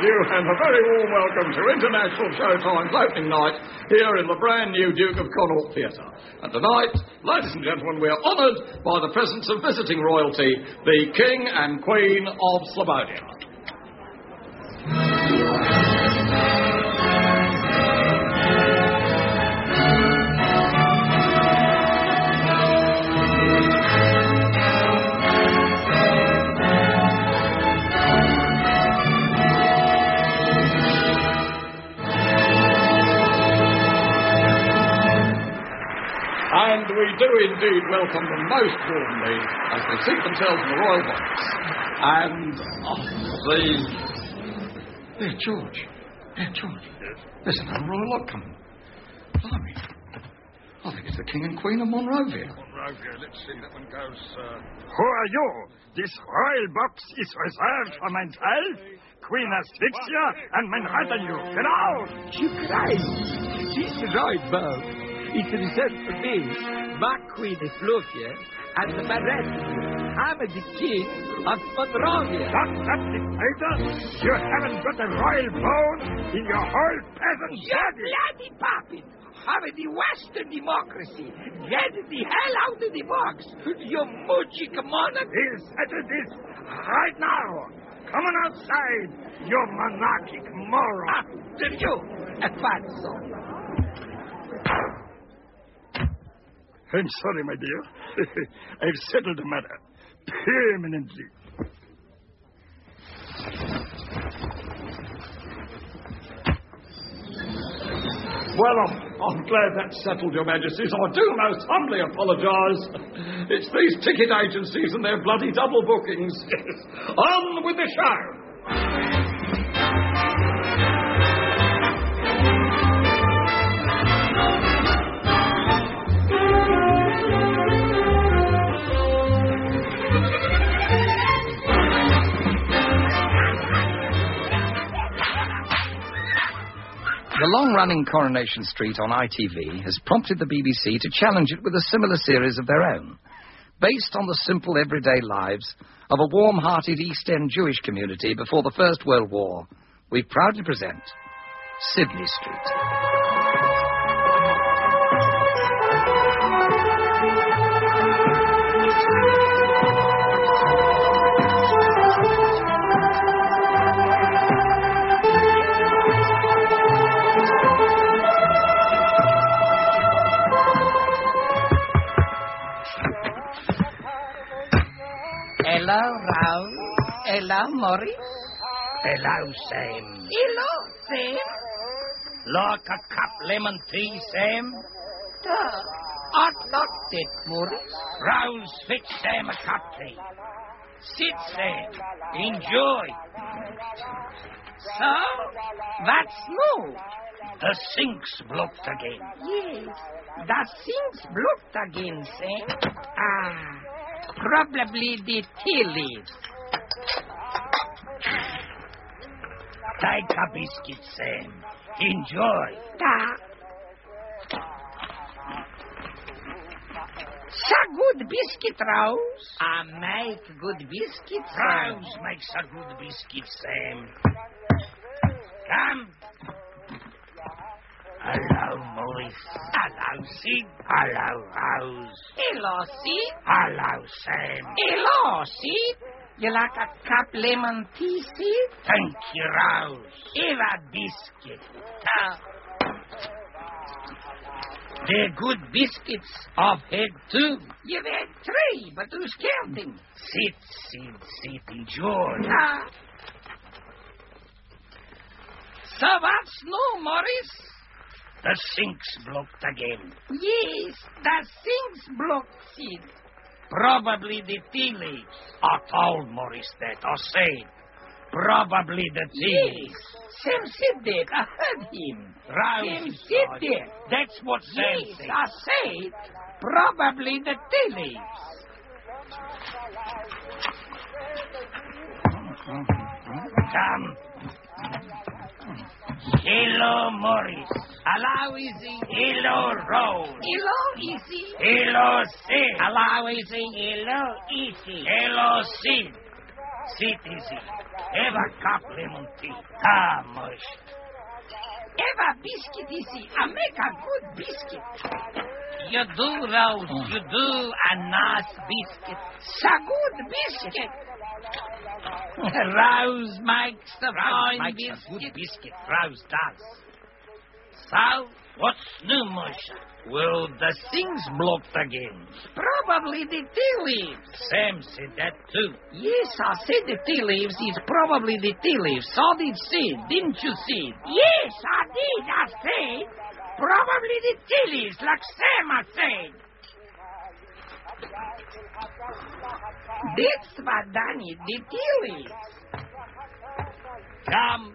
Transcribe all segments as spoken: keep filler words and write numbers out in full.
you, and a very warm welcome to International Showtime's opening night here in the brand new Duke of Connaught Theatre. And tonight, ladies and gentlemen, we are honoured by the presence of visiting royalty, the King and Queen of Slavonia. And we do indeed welcome them most warmly as they seat themselves in the royal box. And oh, the... There, George. There, George. Yes? There's another royal lot coming. Blimey. I think it's the King and Queen of Monrovia. Monrovia, let's see, that one goes, uh... Who are you? This royal box is reserved for myself, Queen Asphyxia, and mein retinue. Get out! You Christ! She's the right, Bob. It's reserved for me, my Queen Effluvia, and my retinue. I'm the King of Monrovia. Shut up, dictator! You haven't got a royal bone in your whole peasant You body! bloody puppet! Have the Western democracy! Get the hell out of the box! You moojik monarch! We'll settle this right now! Come on outside, you monarchic moron! After you, Afanso! I'm sorry, my dear. I've settled the matter permanently. Well, I'm, I'm glad that's settled, Your Majesties. I do most humbly apologise. It's these ticket agencies and their bloody double bookings. On with the show! The long-running Coronation Street on I T V has prompted the B B C to challenge it with a similar series of their own, based on the simple everyday lives of a warm-hearted East End Jewish community before the First World War. We proudly present Sydney Street. Hello, Raoul. Hello, Morris. Hello, Sam. Hello, Sam. Like a cup lemon tea, Sam? Duh. I'd not that, Morris. Rose, fetch Sam a cup tea. Sit, Sam. Enjoy. So, what's new? The sink's blocked again. Yes, the sink's blocked again, Sam. Ah, probably the tea leaves. Take a biscuit, Sam. Enjoy. Da. So good biscuit, Rose. I make good biscuits, Sam. Rose makes a good biscuit, Sam. Come. Hello, Morris. Hello, Sid. Hello, Rose. Hello, Sid. Hello, Sam. Hello, Sid. You like a cup lemon tea, Sid? Thank you, Rose. Have a biscuit. Uh, They're good biscuits. I've had two. You've had three, but who's counting? Sit, Sid, sit. Enjoy. Uh, so what's new, Morris? The sink's blocked again. Yes, the sink's blocked, Sid. Probably the tea leaves. I told Morris that. I said, probably the tea Yes, leaves. Sam said that. I heard him. Rose Sam is said right. that. That's what Sam Yes, said. I said probably the tea leaves. Come. Hello, Morris. Hello, Izzy. Hello, Rose. Hello, Izzy. Hello, Sid. Hello, Izzy. Hello, Izzy. Hello, Sid. Sit easy. Have a cup lemon tea. Ah, mush. Have a biscuit easy. I make a good biscuit. You do, Rose. Oh. You do a nice biscuit. It's a good biscuit. Rose makes the Rose fine makes biscuit. a good biscuit. Rose does. So, what's new, mush? Well, the thing's blocked again. Probably the tea leaves. Sam said that too. Yes, I said the tea leaves is probably the tea leaves. So did Sid, didn't you, Sid? Yes, I did, I said. Probably the tea leaves, like Sam I said. That's what Danny, the tea leaves. Come.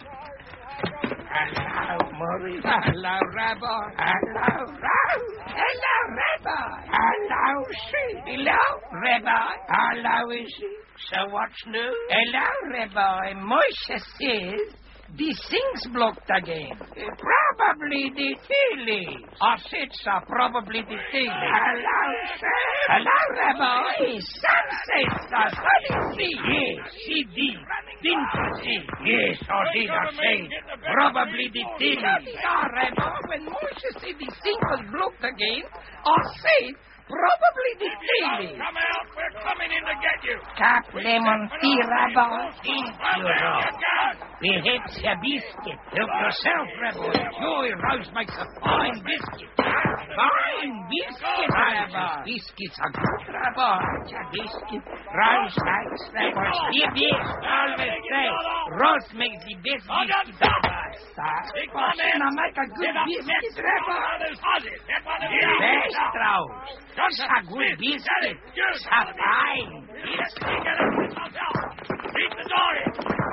Hello, Maurice. Hello, Rabbi. Hello, Rose. Hello, Rabbi. Hello, Sid. Hello, Rabbi. Hello, Izzy. So what's new? Hello, Rabbi. Moshe says the thing's blocked again. Probably the tea leaves. I said so, probably the tea leaves. Hello, Sam. Hello, Rabbi. Sam says so, so did she. Yes, she did. Didn't you see? Yes, I did, I said. Probably the tea leaves. Yeah, Rabbi, when Moshe said the thing was blocked again, I said probably the tea leaves. Come out, we're coming in to get you. Cup lemon tea, Rabbi. Thank you, Rose. Perhaps a biscuit. Help yourself, Rabbi. Joy, Rose makes a fine biscuit. Fine biscuit, Rabbi. Biscuits are good, Rabbi. A biscuit. Rose makes the best. Yes, yes, always say. Rose makes the best biscuit, Rabbi. Can I make a good biscuit, Rabbi? Best, Rose. Just a good biscuit. A fine biscuit. Keep the door in.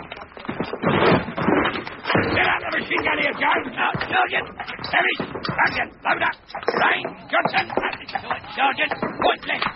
Get out of the machine gun here, John. Now, Sergeant. Harris. Sergeant. Load up. Ryan. Johnson. Sergeant. Point left.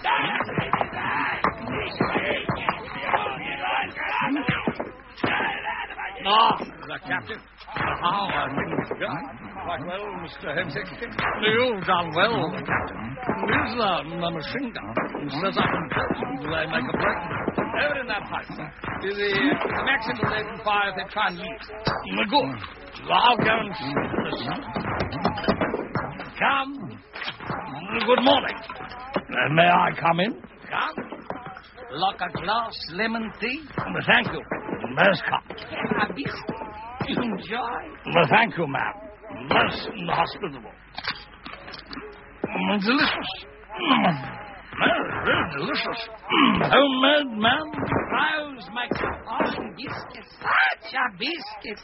Ah, the captain. How are things going? Quite well, Mister Home Secretary. You've done well, the captain. Here's the, the machine gun. Says I can tell you, do they make a break? Over in that pipe, sir. The, the maximum they can fire if they try and leave. Good. I'll go and see the sun. Come. Good morning. Uh, may I come in? Come. Like a glass lemon tea? Well, thank you. Most cup. A biscuit. Enjoy. Well, thank you, ma'am. Most hospitable. Mm, delicious. Mm. Very, very delicious. Mm. Homemade, ma'am. Rose makes a fine biscuit. Such a biscuit.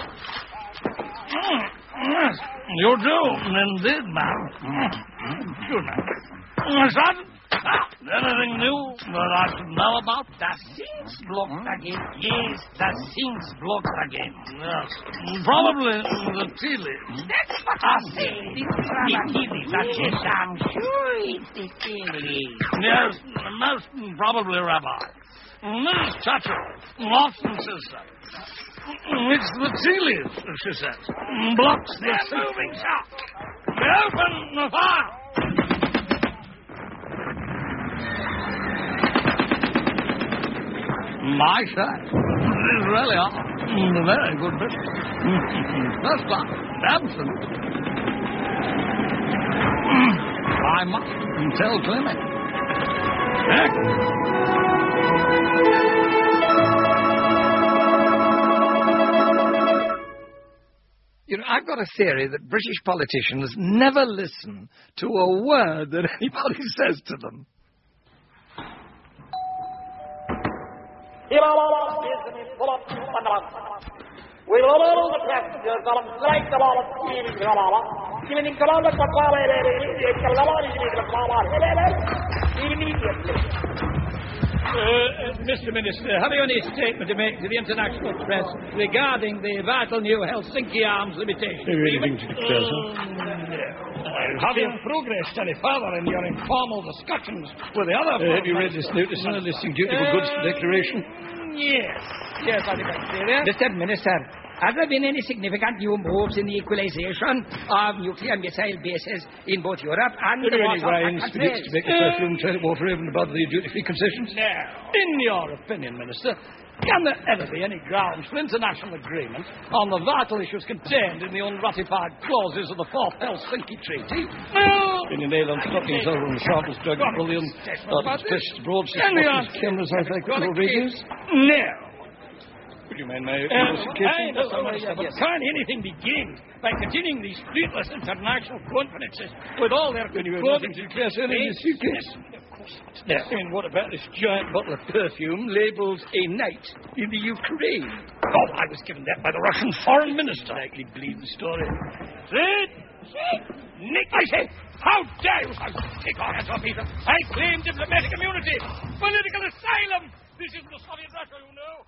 Mm. Yes, you do, indeed, ma'am. Mm. Good, ma'am. Mm, Sergeant, ah, anything new that I should know about? The thing's blocked again. Yes, the thing's blocked again. Yes, probably the tea leaves. That's what I said. The tea leaves, that's Yes, it. I'm sure it's the tea leaves. Yes, most probably, Rabbi. Missus Churchill often says so. It's the tea leaves, she says. Blocks the They're moving, sir. Open the fire. My side. These really are mm, very good business. First class. Absolute. Mm, I must tell Clement. You know, I've got a theory that British politicians never listen to a word that anybody says to them. We will all the passengers on strike the ball of stealing the ball. Even in Columbus, the ball immediately. Uh, Mister Minister, have you any statement to make to the international press regarding the vital new Helsinki Arms Limitation Agreement? Anything to declare, sir? Have you progressed any further in your informal discussions with the other... Uh, have you read this notice on listing dutiful goods for declaration? Yes. Yes, I think I see it. Mister Minister, Have there been any significant new moves in the equalization of nuclear missile bases in both Europe and the Really, water Ryan, countries? to make the perfume trade water even above the duty-free concessions? No. In your opinion, Minister, can there ever be any grounds for international agreement on the vital issues contained in the unratified clauses of the Fourth Helsinki Treaty? No. In your nail on stockings over on the sharpest drug bullion, uh, tests, broad systems, cameras, I think, no radios? No. Would you mind my Um, investigation? I don't know, but can anything begin by continuing these fruitless international conferences with all their When you have good nothing to declare, sir, in your suitcase? Of course not. Yes. I mean, what about this giant bottle of perfume labelled A Night in the Ukraine? Oh, I was given that by the Russian foreign minister. Likely believe the story. Sid! Sid! Nick, I say, how dare you so take our hands off Peter? I claim diplomatic immunity, political asylum. This isn't the Soviet Russia, you know.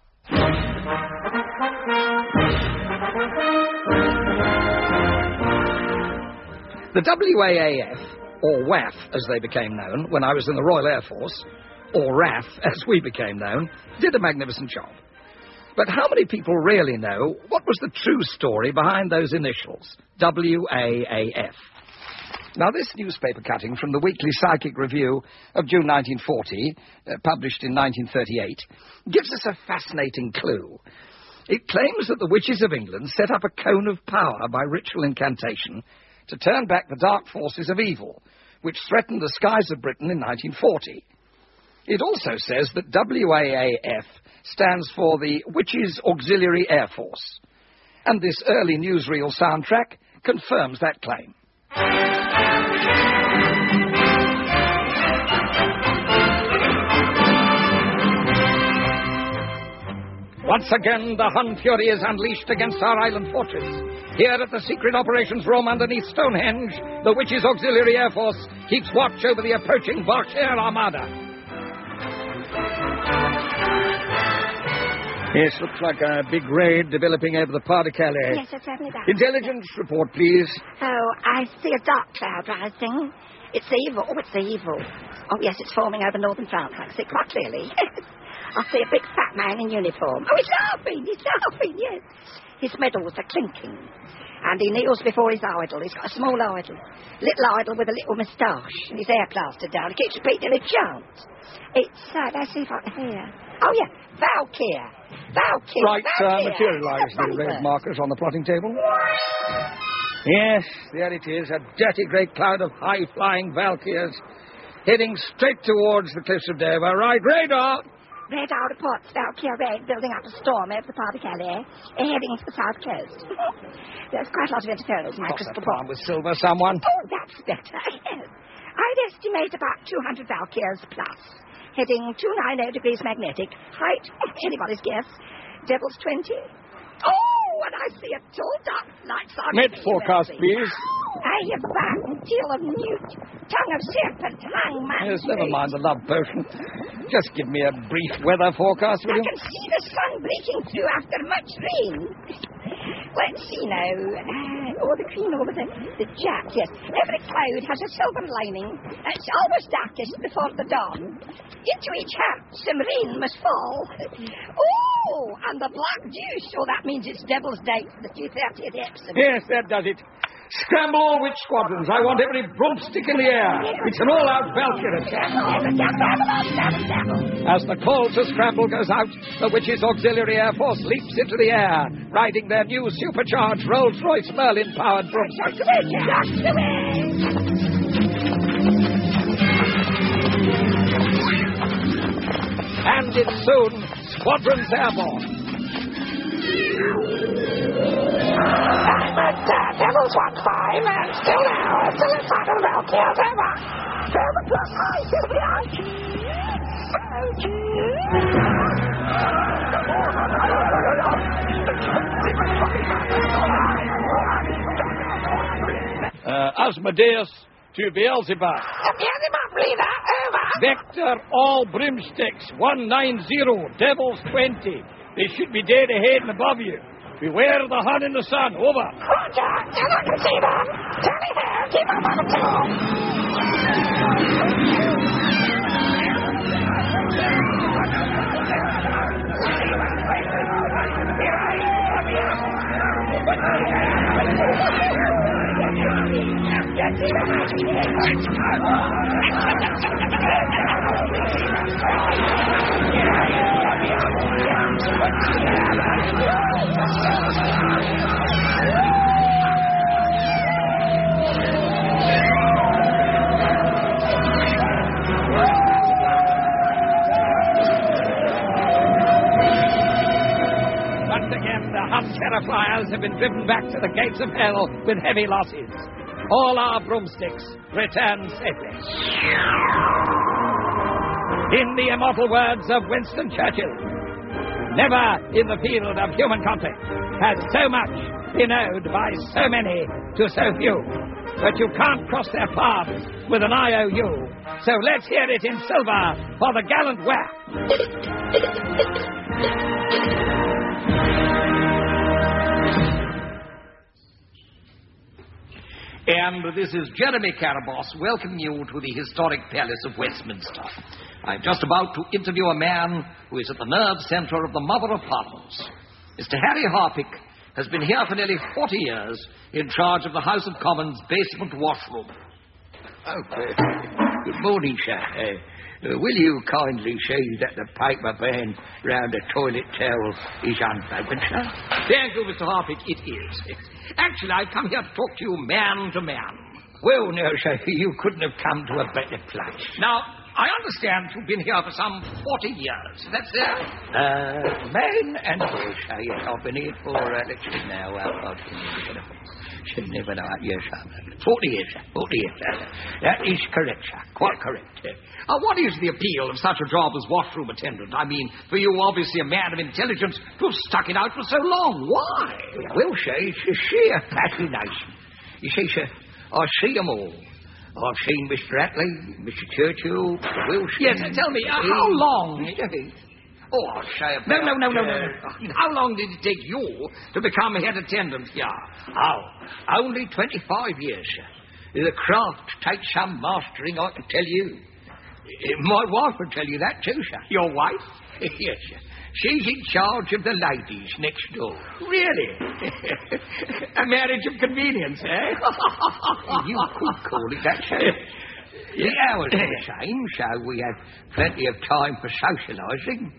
The W A A F, or W A F as they became known when I was in the Royal Air Force, or R A F as we became known, did a magnificent job. But how many people really know what was the true story behind those initials, W A A F? Now, this newspaper cutting from the Weekly Psychic Review of June nineteen forty, uh, published in nineteen thirty-eight, gives us a fascinating clue. It claims that the witches of England set up a cone of power by ritual incantation to turn back the dark forces of evil, which threatened the skies of Britain in nineteen forty. It also says that W A A F stands for the Witches Auxiliary Air Force. And this early newsreel soundtrack confirms that claim. Once again, the Hun fury is unleashed against our island fortress. Here at the Secret Operations Room underneath Stonehenge, the Witches Auxiliary Air Force keeps watch over the approaching Berkshire Armada. Yes, looks like a big raid developing over the Pas-de-Calais. Yes, it certainly does. Intelligence report, please. Oh, I see a dark cloud rising. It's evil. Oh, it's evil. Oh, yes, it's forming over northern France. I can see quite clearly. I see a big fat man in uniform. Oh, he's laughing. He's laughing, yes. His medals are clinking. And he kneels before his idol. He's got a small idol. Little idol with a little moustache. And his hair plastered down. He keeps repeating a chant. It's, uh, let's see if I can hear. Oh, yeah. Valkyr. Valkyr. Right, uh, Valkyr. materialise the red markers on the plotting table. Yes, there it is. A dirty great cloud of high-flying Valkyrs heading straight towards the cliffs of Dover. Right, radar. Radar reports Valkyr Red building up a storm over the Pas-de-Calais, heading to the south coast. There's quite a lot of interference in my What's crystal that ball. farm with silver, someone? Oh, that's better, yes. I'd estimate about two hundred Valkyrs plus, heading two hundred ninety degrees magnetic, height, anybody's guess, Devil's twenty. Oh, and I see a tall dark light sergeant. Met forecast, please. I have back, teal of newt, tongue of serpent, hangman. Yes, never mind the love potion. Just give me a brief weather forecast, will I you? can see the sun breaking through after much rain. Let's see now. Uh, oh, the green over the, the jack, yes. Every cloud has a silver lining. It's always darkest before the dawn. Into each hat some rain must fall. Oh, and the black dew, so that means it's Devil's Day for the two thirtieth Epsom. Yes, that does it. Scramble all witch squadrons. I want every broomstick in the air. It's an all-out Valkyr attack. As the call to scramble goes out, the Witches Auxiliary Air Force leaps into the air, riding their new supercharged Rolls-Royce Merlin-powered broomstick. And it's soon Squadrons Airborne. I'm at uh, Devil's one five, and still now, still inside of the Valkyrs ever. Seven plus high, silver Uh, Asmodeus to Beelzebub. Beelzebub, leader, over. Vector all broomsticks, one nine zero, Devils twenty. They should be dead ahead and above you. Beware the Hun in the sun. Over. Roger, and I can see them. Turning here, keep up on the floor. Once again, the Hutt Terrifiers have been driven back to the gates of hell with heavy losses. All our broomsticks return safely. In the immortal words of Winston Churchill, never in the field of human conflict has so much been owed by so many to so few. But you can't cross their paths with an I O U. So let's hear it in silver for the gallant Whack. And this is Jeremy Caraboss welcoming you to the historic Palace of Westminster. I'm just about to interview a man who is at the nerve centre of the Mother of Parliaments. Mister Harry Harpick has been here for nearly forty years in charge of the House of Commons basement washroom. Oh, uh, good morning, sir. Uh, uh, will you kindly see that the paper band round the toilet towel is unbroken, sir? Thank you, Mister Harpick, it is. Actually, I've come here to talk to you man to man. Well, no, sir, you couldn't have come to a better place. Now, I understand you've been here for some forty years. That's it? Uh, man and boy, sir, yes, I've been here for, uh, let's see now, uh, should never know, yes, sir. Forty years, sir, forty years, sir. That is correct, sir, quite correct. Uh, what is the appeal of such a job as washroom attendant? I mean, for you, obviously a man of intelligence, to have stuck it out for so long. Why? Well, sir, it's a sheer fascination. You see, sir, I see them all. I've seen Mister Attlee, Mister Churchill, Mister Wilson. Yes, uh, tell me, uh, how long... Mister Heath. Oh, I'll say about... No, no, no, no, no, uh, no. How long did it take you to become head attendant here? Oh, only twenty-five years, sir. The craft takes some mastering, I can tell you. My wife will tell you that too, sir. Your wife? Yes, sir. She's in charge of the ladies next door. Really? A marriage of convenience, eh? You could call it that, sir. The hours are the same, so we have plenty of time for socialising.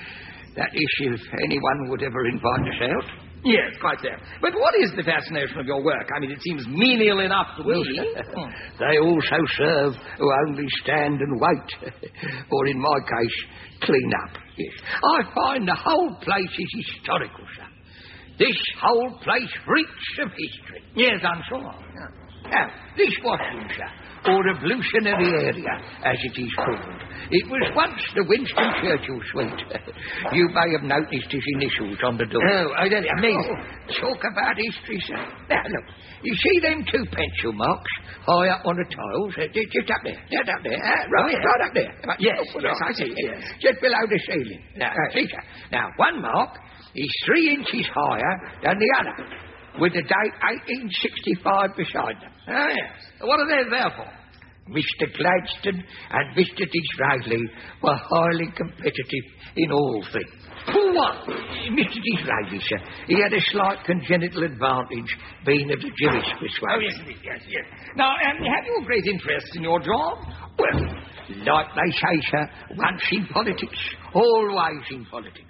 That is, if anyone would ever invite us out. Yes, quite so. But what is the fascination of your work? I mean, it seems menial enough to well, me. They also serve who only stand and wait. Or, in my case, clean up. Yes. I find the whole place is historical, sir. This whole place reeks of history. Yes, I'm sure. Now, this washroom, sir, or revolutionary area, as it is called, it was once the Winston Churchill suite. You may have noticed his initials on the door. Oh, I don't amazing. Oh, talk about history, sir. Now, look, you see them two pencil marks high up on the tiles? Uh, just up there, just up there, uh, right, yeah. right up there. Yes, oh, yes, right, I see, yes. Just below the ceiling. Now, uh, see, sir. Now, one mark is three inches higher than the other, with the date eighteen sixty-five beside them. Oh, yes. What are they there for? Mister Gladstone and Mister Disraeli were highly competitive in all things. For what? Mister Disraeli, sir, he had a slight congenital advantage, being of the Jewish persuasion. Oh, yes, yes, yes. Now, um, have you a great interest in your job? Well, like they say, sir, once in politics, always in politics.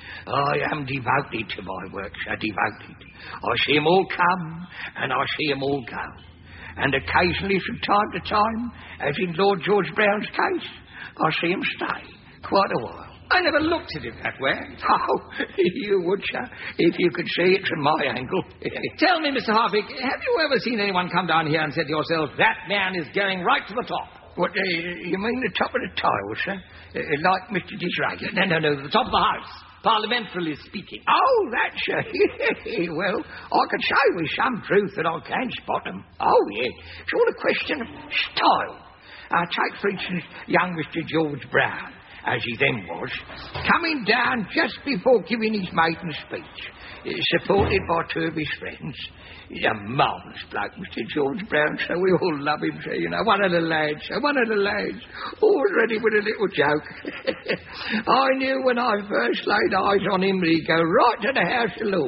I am devoted to my work, sir, devoted. I see 'em all come, and I see 'em all go. And occasionally, from time to time, as in Lord George Brown's case, I see 'em stay quite a while. I never looked at it that way. Oh, you would, sir, if you could see it from my angle. Tell me, Mister Harpick, have you ever seen anyone come down here and said to yourself, that man is going right to the top? What, uh, you mean the top of the tile, sir? Uh, like Mister Disraeli? No, no, no, the top of the house. Parliamentarily speaking. Oh, that's uh, well, I can say with some truth that I can spot them. Oh, yeah. It's all a question of style. Uh, take, for instance, young Mister George Brown, as he then was, coming down just before giving his maiden speech, uh, supported by two of his friends. He's a marvellous bloke, Mister George Brown, so we all love him, so, you know. One of the lads, so one of the lads, always ready with a little joke. I knew when I first laid eyes on him that he'd go right to the House of Lords.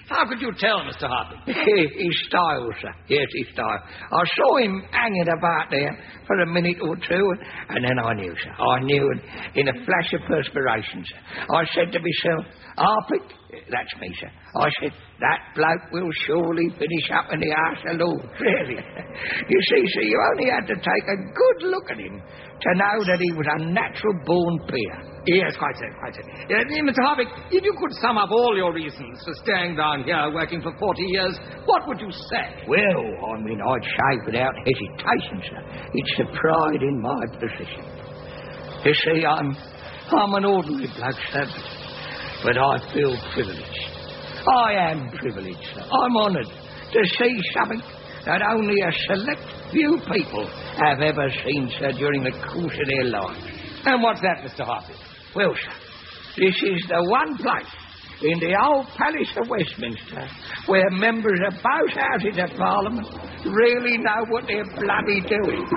How could you tell, Mister Hartley? His style, sir. Yes, his style. I saw him hanging about there for a minute or two, and then I knew, sir. I knew in a flash of perspiration, sir. I said to myself, Harpic, that's me, sir. I said, that bloke will surely finish up in the Arse of Lord. Really. You see, sir, you only had to take a good look at him to know that he was a natural-born peer. Yes, quite so, quite so. Uh, Mister Harvick, if you could sum up all your reasons for staying down here working for forty years, what would you say? Well, I mean, I'd say without hesitation, sir, it's the pride in my position. You see, I'm, I'm an ordinary bloke, sir, but I feel privileged. I am privileged, sir. I'm honoured to see something that only a select few people have ever seen, sir, during the course of their lives. And what's that, Mister Hartley? Well, sir, this is the one place in the old Palace of Westminster where members of both houses of Parliament really know what they're bloody doing.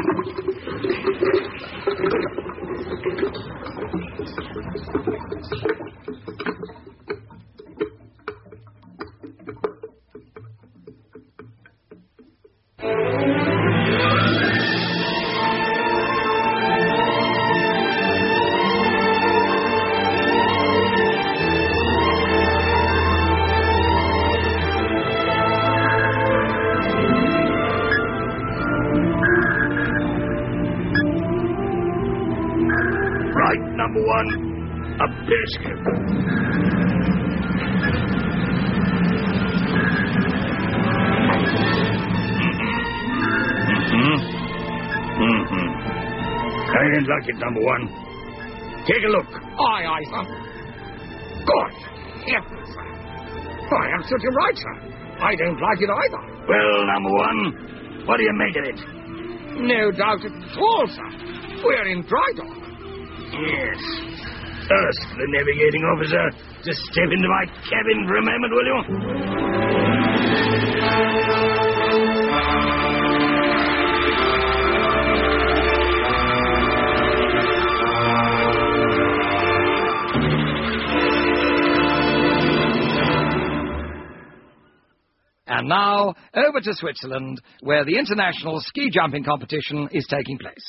Number one, a biscuit. Mm-hmm. Mm-hmm. I didn't like it, number one. Take a look. Aye, aye, sir. Good heavens, sir. I am absolutely right, sir. I don't like it either. Well, number one, what do you make of it? No doubt at all, sir. We're in dry dock. Yes. First, the navigating officer, just step into my cabin for a moment, will you? And now, over to Switzerland, where the international ski jumping competition is taking place.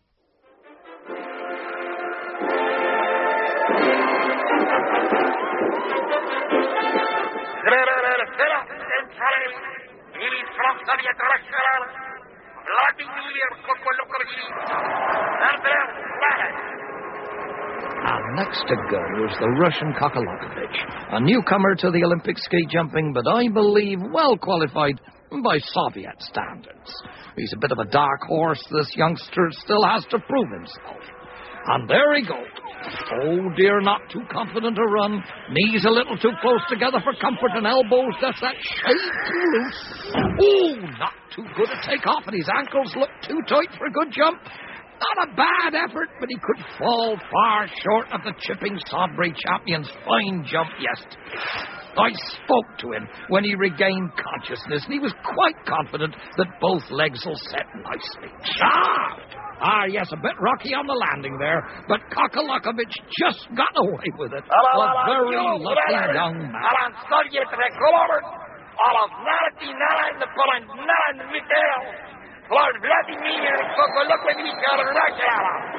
And next to go is the Russian Kokolokovich, a newcomer to the Olympic ski jumping, but I believe well qualified by Soviet standards. He's a bit of a dark horse. This youngster still has to prove himself. And there he goes. Oh, dear, not too confident to run. Knees a little too close together for comfort and elbows just that shade too loose. Oh, not too good a take-off, and his ankles look too tight for a good jump. Not a bad effort, but he could fall far short of the chipping Sodbury champion's fine jump yesterday. I spoke to him when he regained consciousness, and he was quite confident that both legs will set nicely. Charmed! Ah, yes, a bit rocky on the landing there, but Kokolokovich just got away with it. Hello, a hello, very you, lucky brother. young man. Alan Skolje to the Colorado. All of Narati, Nara in the Poland, Nara in the Vittel. Lord Vladimir, Kokolokovich out of Russia.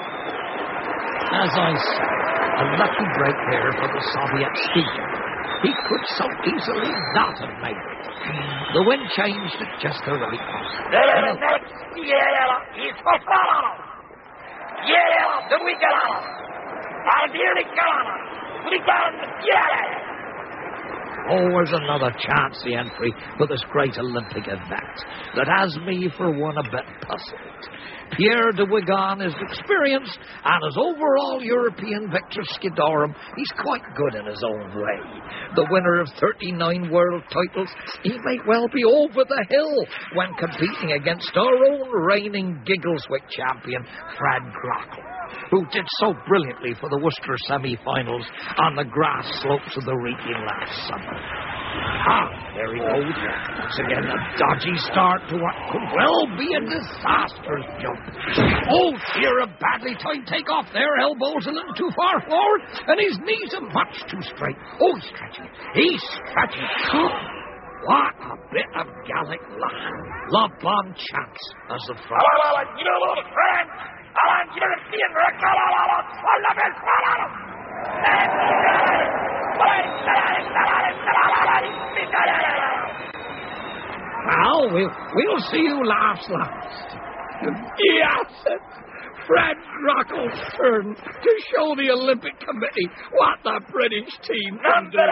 As I said, a lucky break there for the Soviet ski jumper. He could so easily not have made it. The wind changed at just the right moment. He's for Solano. Yeah, the weekend. Our dearly Kalana. We got him to get Always another chance, the entry for this great Olympic event that has me, for one, a bit puzzled. Pierre de Wigan is experienced, and as overall European Victor Skidorum, he's quite good in his own way. The winner of thirty-nine world titles, he may well be over the hill when competing against our own reigning Giggleswick champion, Fred Grackle, who did so brilliantly for the Worcester semi-finals on the grass slopes of the Wrekin last summer. Ah, there he goes. Once again, a dodgy start to what could well be a disastrous jump. Oh, dear, a badly timed takeoff there. Elbows a little too far forward, and his knees are much too straight. Oh, he's stretching. He's stretching. What a bit of Gallic luck. La bonne chance, as the front. You know, little friend, I want you to see it. Well, we'll, we'll see who laughs last. Yes, Fred Grockle's turn to show the Olympic Committee what the British team can do.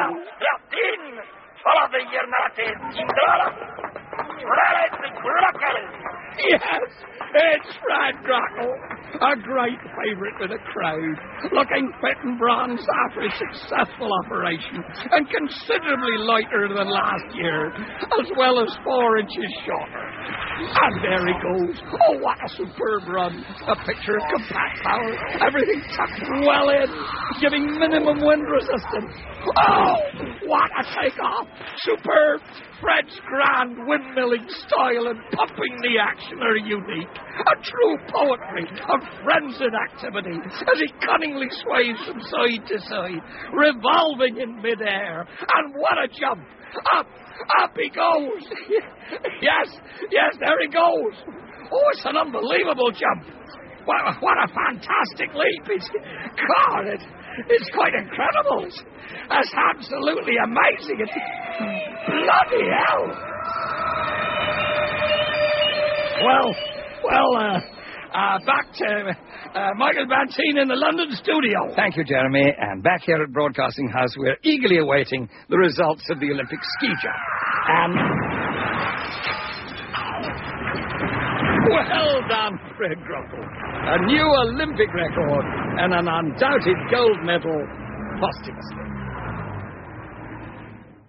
Yes, it's Fred Grockle, a great favourite with the crowd, looking fit and bronzed after a successful operation, and considerably lighter than last year, as well as four inches shorter. And there he goes. Oh, what a superb run. A picture of compact power, everything tucked well in, giving minimum wind resistance. Oh, what a takeoff. Superb. Fred's grand windmilling style and pumping the action are unique. A true poetry of frenzied activity as he cunningly sways from side to side, revolving in midair. And what a jump! Up, up he goes! Yes, yes, there he goes! Oh, it's an unbelievable jump! What, what a fantastic leap! It's, God, it, it's quite incredible. It's, it's absolutely amazing. It's, bloody hell! Well, well, uh, uh, back to uh, Michael Bantine in the London studio. Thank you, Jeremy. And back here at Broadcasting House, we're eagerly awaiting the results of the Olympic ski jump. And well done, Fred Grockle. A new Olympic record and an undoubted gold medal posthumously.